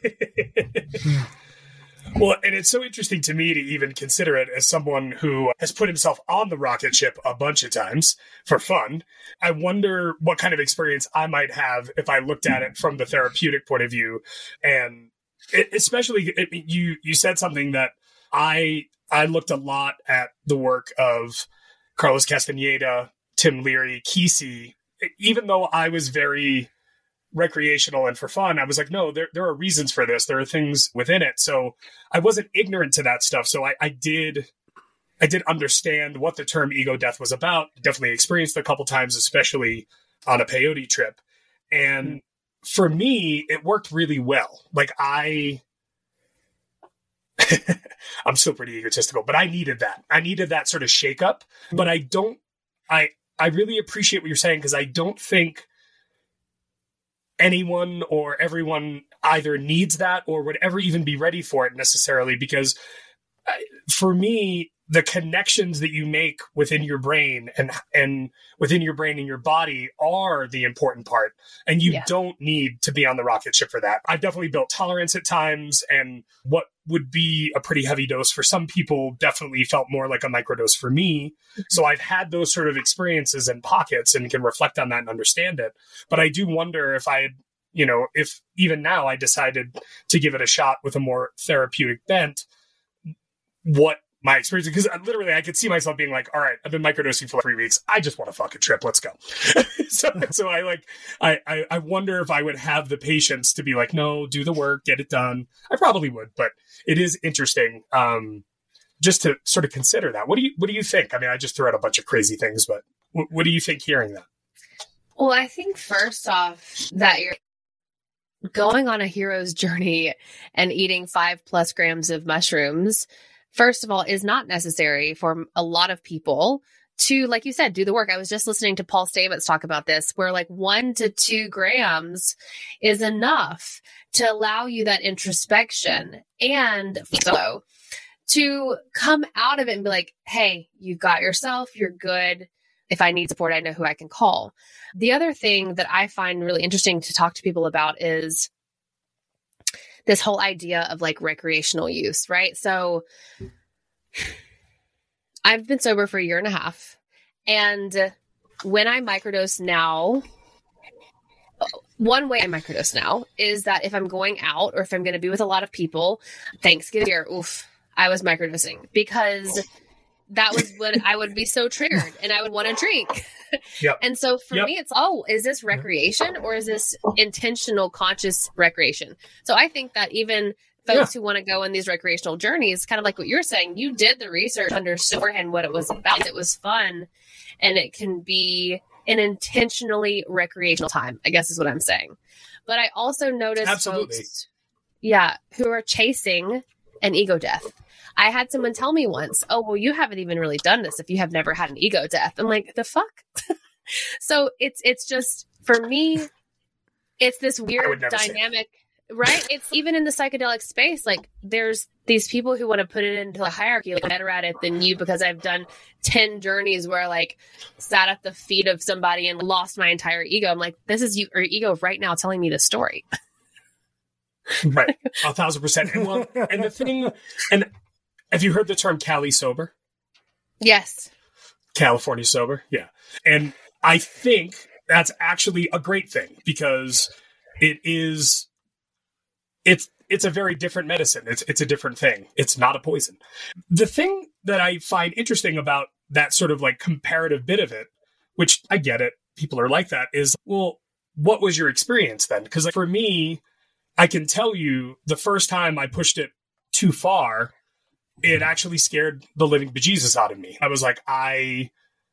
[SPEAKER 1] Well, and it's so interesting to me to even consider it as someone who has put himself on the rocket ship a bunch of times for fun. I wonder what kind of experience I might have if I looked at it from the therapeutic point of view. And it, especially, it, you you said something that I I looked a lot at the work of Carlos Castaneda, Tim Leary, Kesey. Even though I was very recreational and for fun, I was like, no, there there are reasons for this. There are things within it. So I wasn't ignorant to that stuff. So I, I did I did understand what the term ego death was about. Definitely experienced it a couple times, especially on a peyote trip. And mm-hmm. for me, it worked really well. Like I, I'm still pretty egotistical, but I needed that. I needed that sort of shakeup. But I don't, I, I really appreciate what you're saying, because I don't think anyone or everyone either needs that or would ever even be ready for it necessarily, because for me, the connections that you make within your brain and and within your brain and your body are the important part. And you yeah. don't need to be on the rocket ship for that. I've definitely built tolerance at times, and what would be a pretty heavy dose for some people definitely felt more like a microdose for me. Mm-hmm. So I've had those sort of experiences in pockets and can reflect on that and understand it. But I do wonder if I had, you know, if even now I decided to give it a shot with a more therapeutic bent, what my experience, because literally I could see myself being like, all right, I've been microdosing for three weeks. I just want to fucking trip. Let's go. so, so I like, I, I, I wonder if I would have the patience to be like, no, do the work, get it done. I probably would, but it is interesting. Um, just to sort of consider that. What do you, what do you think? I mean, I just threw out a bunch of crazy things, but what, what do you think hearing that?
[SPEAKER 3] Well, I think first off that you're going on a hero's journey and eating five plus grams of mushrooms, first of all, is not necessary for a lot of people to, like you said, do the work. I was just listening to Paul Stamets talk about this, where like one to two grams is enough to allow you that introspection and so to come out of it and be like, hey, you got yourself, you're good. If I need support, I know who I can call. The other thing that I find really interesting to talk to people about is this whole idea of like recreational use, right? So I've been sober for a year and a half. And when I microdose now, one way I microdose now is that if I'm going out or if I'm going to be with a lot of people, Thanksgiving year, oof, I was microdosing because that was when I would be so triggered and I would want to drink. Yep. And so for yep. me, it's, oh, is this recreation or is this intentional, conscious recreation? So I think that even folks yeah. who want to go on these recreational journeys, kind of like what you're saying, you did the research, understood what it was about. It was fun and it can be an intentionally recreational time, I guess is what I'm saying. But I also noticed
[SPEAKER 1] Absolutely.
[SPEAKER 3] folks, yeah, who are chasing an ego death. I had someone tell me once, oh, well, you haven't even really done this if you have never had an ego death. I'm like, the fuck? So it's it's just, for me, it's this weird dynamic, right? It's even in the psychedelic space. Like there's these people who want to put it into a hierarchy, like I'm better at it than you because I've done ten journeys where I like sat at the feet of somebody and lost my entire ego. I'm like, this is you, or ego right now telling me the story.
[SPEAKER 1] Right. A thousand percent. And, well, and the thing, and have you heard the term Cali sober?
[SPEAKER 3] Yes.
[SPEAKER 1] California sober. Yeah. And I think that's actually a great thing because it is, it's, it's a very different medicine. It's, it's a different thing. It's not a poison. The thing that I find interesting about that sort of like comparative bit of it, which I get it, people are like that, is, well, what was your experience then? Because like, for me, I can tell you the first time I pushed it too far, it actually scared the living bejesus out of me. I was like, I,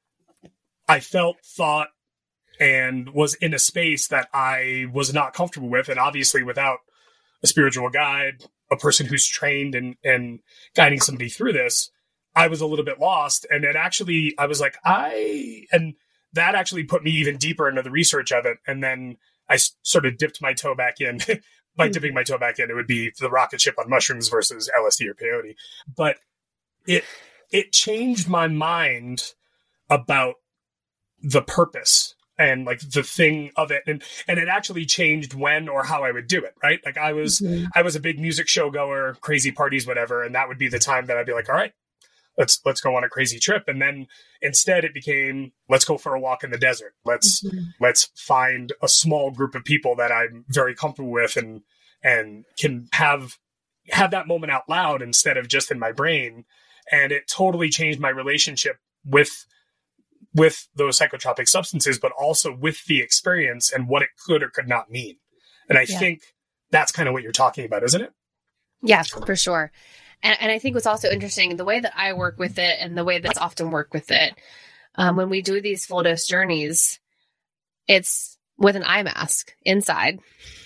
[SPEAKER 1] I felt, thought, and was in a space that I was not comfortable with. And obviously without a spiritual guide, a person who's trained and, and guiding somebody through this, I was a little bit lost. And it actually, I was like, I, and that actually put me even deeper into the research of it. And then I s- sort of dipped my toe back in. By dipping my toe back in, it would be the rocket ship on mushrooms versus L S D or peyote. But it it changed my mind about the purpose and like the thing of it. And and it actually changed when or how I would do it, right? Like I was mm-hmm. I was a big music show goer, crazy parties, whatever. And that would be the time that I'd be like, all right, let's let's go on a crazy trip. And then instead it became, let's go for a walk in the desert. Let's mm-hmm. let's find a small group of people that I'm very comfortable with and and can have have that moment out loud instead of just in my brain. And it totally changed my relationship with with those psychotropic substances, but also with the experience and what it could or could not mean. And I yeah. think that's kind of what you're talking about, isn't it?
[SPEAKER 3] Yeah, for sure. And, and I think what's also interesting, the way that I work with it and the way that I often work with it, um, when we do these full dose journeys, it's with an eye mask inside.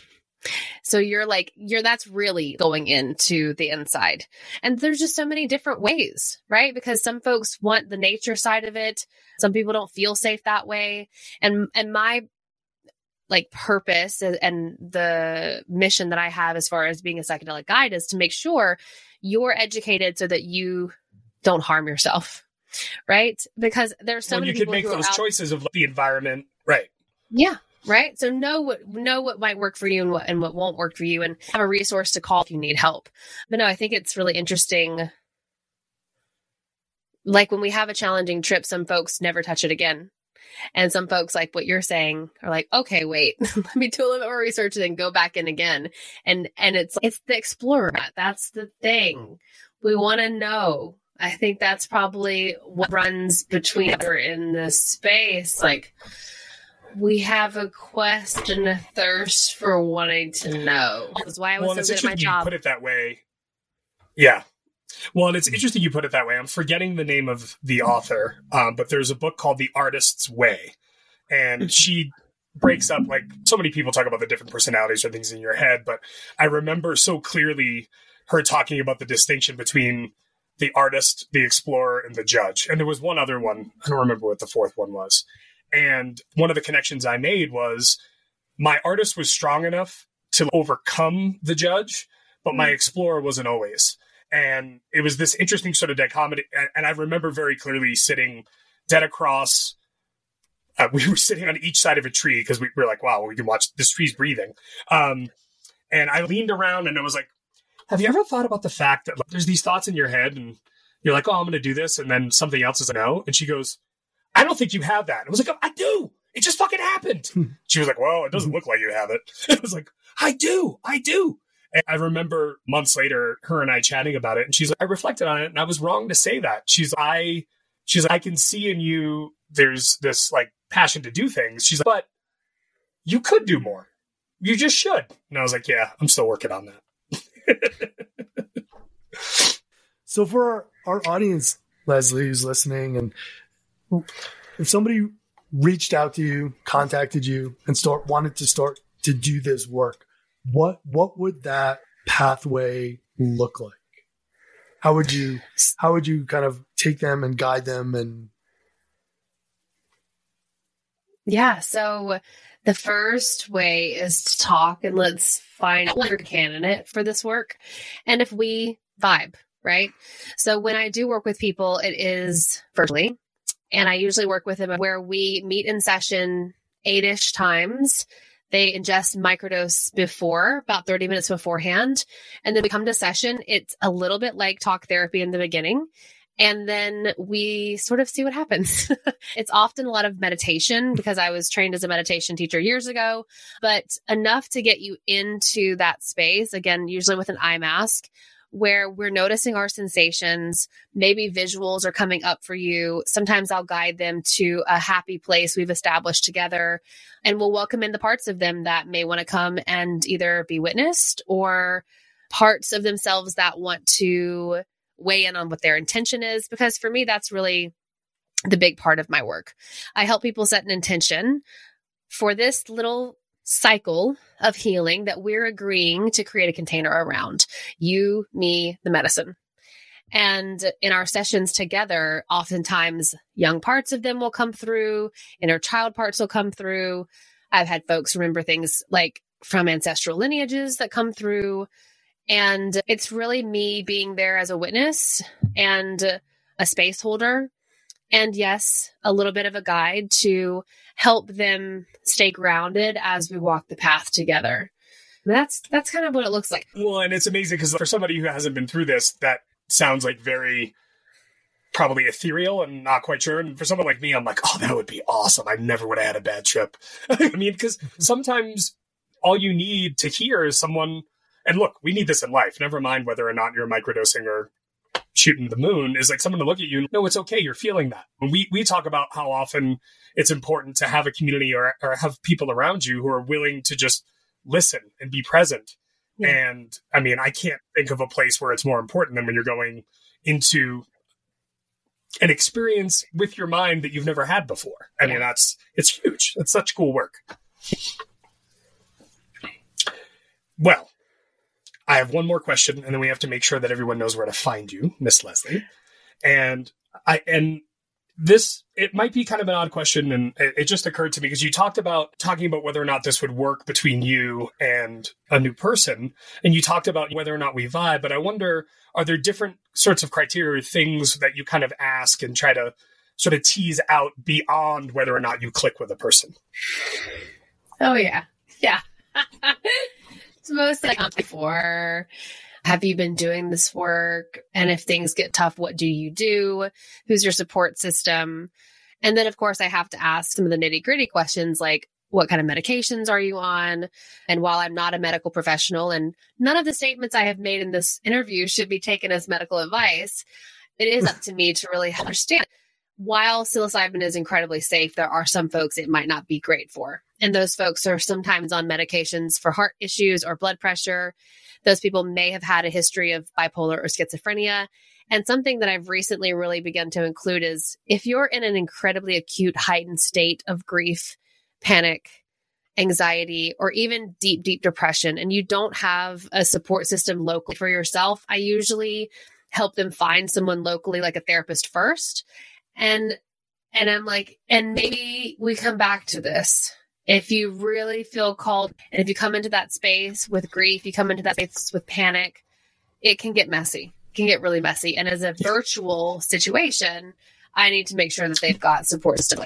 [SPEAKER 3] So you're like, you're, that's really going into the inside. And there's just so many different ways, right? Because some folks want the nature side of it. Some people don't feel safe that way. And, and my, like purpose and the mission that I have as far as being a psychedelic guide is to make sure you're educated so that you don't harm yourself. Right. Because there's so
[SPEAKER 1] well,
[SPEAKER 3] many
[SPEAKER 1] you
[SPEAKER 3] people
[SPEAKER 1] could make
[SPEAKER 3] who are
[SPEAKER 1] those
[SPEAKER 3] out-
[SPEAKER 1] choices of the environment. Right.
[SPEAKER 3] Yeah. Right. So know what, know what might work for you and what, and what won't work for you, and have a resource to call if you need help. But no, I think it's really interesting. Like when we have a challenging trip, some folks never touch it again. And some folks, like what you're saying, are like, okay, wait, let me do a little bit more research and then go back in again. And, and it's, it's the explorer. That's the thing. We want to know. I think that's probably what runs between us in this space. Like, we have a quest and a thirst for wanting to know. That's why I was
[SPEAKER 1] well,
[SPEAKER 3] so
[SPEAKER 1] it's
[SPEAKER 3] good at my
[SPEAKER 1] interesting you
[SPEAKER 3] job.
[SPEAKER 1] put it that way. Yeah. Well, and it's interesting you put it that way. I'm forgetting the name of the author, um, but there's a book called The Artist's Way. And she breaks up, like, so many people talk about the different personalities or things in your head, but I remember so clearly her talking about the distinction between the artist, the explorer, and the judge. And there was one other one. I don't remember what the fourth one was. And one of the connections I made was my artist was strong enough to overcome the judge, but my explorer wasn't always. And it was this interesting sort of dichotomy. And, and I remember very clearly sitting dead across. Uh, we were sitting on each side of a tree because we were like, wow, we can watch this tree's breathing. Um, and I leaned around and I was like, have you ever thought about the fact that, like, there's these thoughts in your head and you're like, oh, I'm going to do this. And then something else is a no. And she goes, I don't think you have that. I was like, oh, I do. It just fucking happened. She was like, well, it doesn't look like you have it. I was like, I do. I do. And I remember months later, her and I chatting about it. And she's like, I reflected on it and I was wrong to say that. She's like, I, she's like, I can see in you, there's this like passion to do things. She's like, but you could do more. You just should. And I was like, yeah, I'm still working on that.
[SPEAKER 2] So for our, our audience, Leslie, who's listening, and if somebody reached out to you, contacted you, and start wanted to start to do this work, what what would that pathway look like? How would you how would you kind of take them and guide them? And
[SPEAKER 3] Yeah. So the first way is to talk and let's find a candidate for this work. And if we vibe, right? So when I do work with people, it is virtually. And I usually work with them where we meet in session eight-ish times. They ingest microdose before, about thirty minutes beforehand. And then we come to session. It's a little bit like talk therapy in the beginning. And then we sort of see what happens. It's often a lot of meditation because I was trained as a meditation teacher years ago, but enough to get you into that space, again, usually with an eye mask, where we're noticing our sensations. Maybe visuals are coming up for you. Sometimes I'll guide them to a happy place we've established together, and we'll welcome in the parts of them that may want to come and either be witnessed or parts of themselves that want to weigh in on what their intention is. Because for me, that's really the big part of my work. I help people set an intention for this little cycle of healing that we're agreeing to create a container around. You, me, the medicine. And in our sessions together, oftentimes young parts of them will come through, inner child parts will come through. I've had folks remember things like from ancestral lineages that come through. And it's really me being there as a witness and a space holder. And yes, a little bit of a guide to help them stay grounded as we walk the path together. That's that's kind of what it looks like.
[SPEAKER 1] Well, and it's amazing because for somebody who hasn't been through this, that sounds like very probably ethereal and not quite sure. And for someone like me, I'm like, oh, that would be awesome. I never would have had a bad trip. I mean, because sometimes all you need to hear is someone, and look, we need this in life. Never mind whether or not you're microdosing or shooting the moon, is like someone to look at you. No, it's okay. You're feeling that. When we, we talk about how often it's important to have a community or, or have people around you who are willing to just listen and be present. Yeah. And I mean, I can't think of a place where it's more important than when you're going into an experience with your mind that you've never had before. I yeah. mean, that's, it's huge. It's such cool work. Well, I have one more question, and then we have to make sure that everyone knows where to find you, Miss Leslie. And I and this, it might be kind of an odd question, and it, it just occurred to me because you talked about talking about whether or not this would work between you and a new person, and you talked about whether or not we vibe, but I wonder, are there different sorts of criteria, things that you kind of ask and try to sort of tease out beyond whether or not you click with a person?
[SPEAKER 3] Oh, yeah. Yeah. It's mostly like before. Have you been doing this work? And if things get tough, what do you do? Who's your support system? And then, of course, I have to ask some of the nitty gritty questions like, what kind of medications are you on? And while I'm not a medical professional, and none of the statements I have made in this interview should be taken as medical advice, it is up to me to really understand. While psilocybin is incredibly safe, there are some folks it might not be great for. And those folks are sometimes on medications for heart issues or blood pressure. Those people may have had a history of bipolar or schizophrenia. And something that I've recently really begun to include is if you're in an incredibly acute, heightened state of grief, panic, anxiety, or even deep, deep depression, and you don't have a support system locally for yourself, I usually help them find someone locally, like a therapist first. And, and I'm like, and maybe we come back to this. If you really feel called, and if you come into that space with grief, you come into that space with panic, it can get messy, it can get really messy. And as a virtual situation, I need to make sure that they've got support system.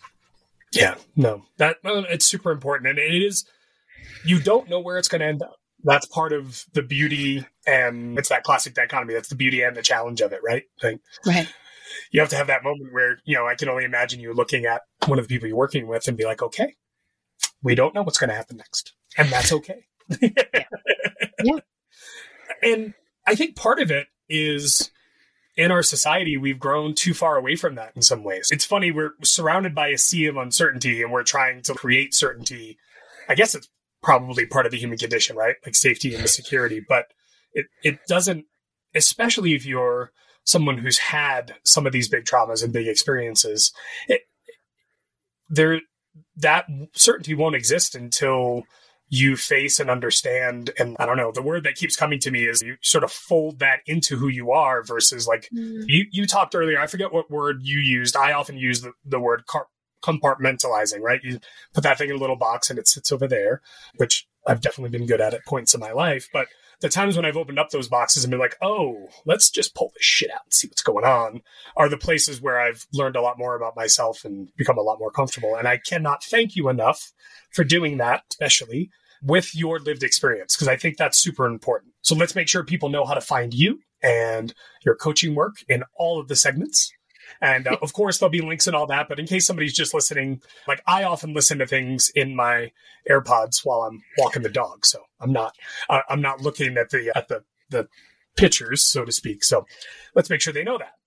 [SPEAKER 1] Yeah, no, that well, it's super important. And it is, you don't know where it's going to end up. That's part of the beauty, and it's that classic dichotomy. That's the beauty and the challenge of it, right? Like,
[SPEAKER 3] right.
[SPEAKER 1] You have to have that moment where, you know, I can only imagine you looking at one of the people you're working with and be like, okay, we don't know what's going to happen next. And that's okay.
[SPEAKER 3] Yeah. Yeah.
[SPEAKER 1] And I think part of it is in our society, we've grown too far away from that in some ways. It's funny, we're surrounded by a sea of uncertainty and we're trying to create certainty. I guess it's probably part of the human condition, right? Like safety and the security, but it, it doesn't, especially if you're someone who's had some of these big traumas and big experiences, it, there, that certainty won't exist until you face and understand. And I don't know, the word that keeps coming to me is you sort of fold that into who you are versus like mm. you, you talked earlier. I forget what word you used. I often use the, the word car- compartmentalizing, right? You put that thing in a little box and it sits over there, which I've definitely been good at at points in my life. But the times when I've opened up those boxes and been like, oh, let's just pull this shit out and see what's going on, are the places where I've learned a lot more about myself and become a lot more comfortable. And I cannot thank you enough for doing that, especially with your lived experience, because I think that's super important. So let's make sure people know how to find you and your coaching work in all of the segments. And uh, of course, there'll be links and all that. But in case somebody's just listening, like I often listen to things in my AirPods while I'm walking the dog. So I'm not, uh, I'm not looking at the, at the, the pictures, so to speak. So let's make sure they know that.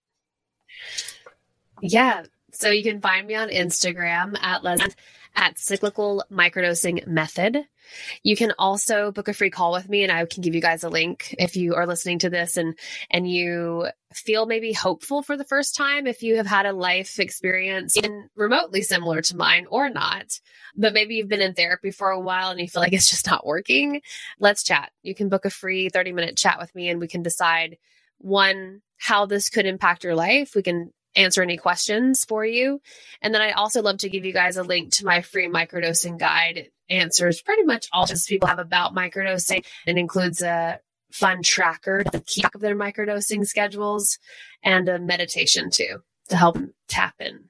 [SPEAKER 3] Yeah. So you can find me on Instagram at Les at Cyclical Microdosing Method. You can also book a free call with me and I can give you guys a link if you are listening to this and, and you feel maybe hopeful for the first time, if you have had a life experience even remotely similar to mine or not, but maybe you've been in therapy for a while and you feel like it's just not working. Let's chat. You can book a free thirty minute chat with me and we can decide, one, how this could impact your life. We can answer any questions for you. And then I also love to give you guys a link to my free microdosing guide. It answers pretty much all questions people have about microdosing. It includes a fun tracker to keep track of their microdosing schedules and a meditation too to help them tap in.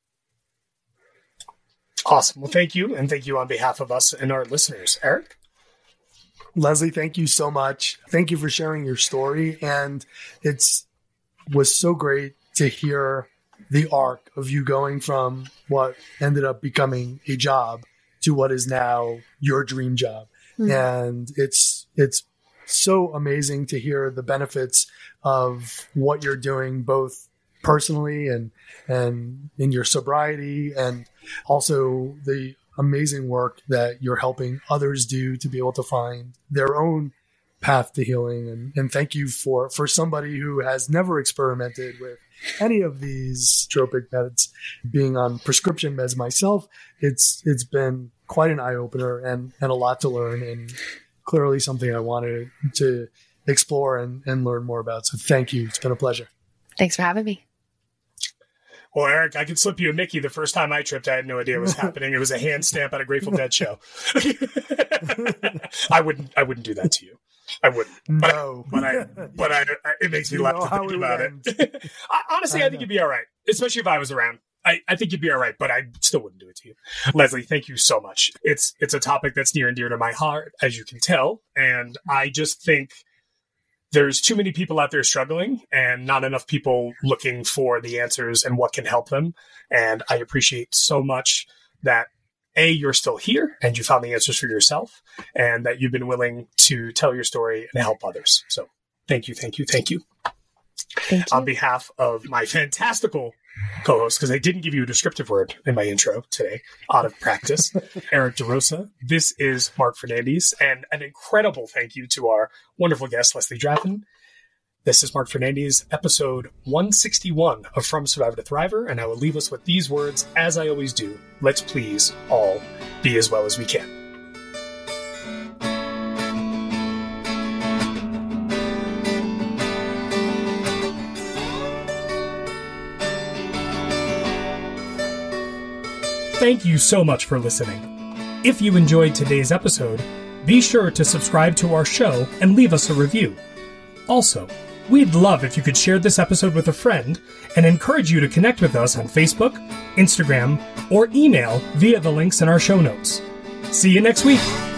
[SPEAKER 1] Awesome. Well, thank you. And thank you on behalf of us and our listeners. Eric?
[SPEAKER 2] Leslie, thank you so much. Thank you for sharing your story. And it's was so great to hear the arc of you going from what ended up becoming a job to what is now your dream job. Mm-hmm. And it's, it's so amazing to hear the benefits of what you're doing, both personally and, and in your sobriety, and also the amazing work that you're helping others do to be able to find their own path to healing. And, and thank you for, for somebody who has never experimented with any of these tropic meds, being on prescription meds myself. It's, it's been quite an eye opener and, and a lot to learn, and clearly something I wanted to explore and, and learn more about. So thank you. It's been a pleasure.
[SPEAKER 3] Thanks for having me.
[SPEAKER 1] Well, Eric, I could slip you a Mickey. The first time I tripped, I had no idea what was happening. It was a hand stamp at a Grateful Dead show. I wouldn't. I wouldn't do that to you. I wouldn't.
[SPEAKER 2] No,
[SPEAKER 1] but I. But I. But I it makes me
[SPEAKER 2] You
[SPEAKER 1] laugh
[SPEAKER 2] know
[SPEAKER 1] to
[SPEAKER 2] how
[SPEAKER 1] think
[SPEAKER 2] it
[SPEAKER 1] about
[SPEAKER 2] would
[SPEAKER 1] it. I, honestly,
[SPEAKER 2] I
[SPEAKER 1] I, think
[SPEAKER 2] know.
[SPEAKER 1] you'd be all right, especially if I was around. I, I think you'd be all right, but I still wouldn't do it to you. Leslie, thank you so much. It's it's a topic that's near and dear to my heart, as you can tell, and I just think there's too many people out there struggling and not enough people looking for the answers and what can help them. And I appreciate so much that A, you're still here and you found the answers for yourself, and that you've been willing to tell your story and help others. So thank you, thank you, thank you.
[SPEAKER 3] Thank you.
[SPEAKER 1] On behalf of my fantastical co-host, because I didn't give you a descriptive word in my intro today, out of practice, Eric DeRosa. This is Mark Fernandez, and an incredible thank you to our wonderful guest, Leslie Draffin. This is Mark Fernandez, episode one sixty-one of From Survivor to Thriver, and I will leave us with these words, as I always do. Let's please all be as well as we can. Thank you so much for listening. If you enjoyed today's episode, be sure to subscribe to our show and leave us a review. Also, we'd love if you could share this episode with a friend and encourage you to connect with us on Facebook, Instagram, or email via the links in our show notes. See you next week.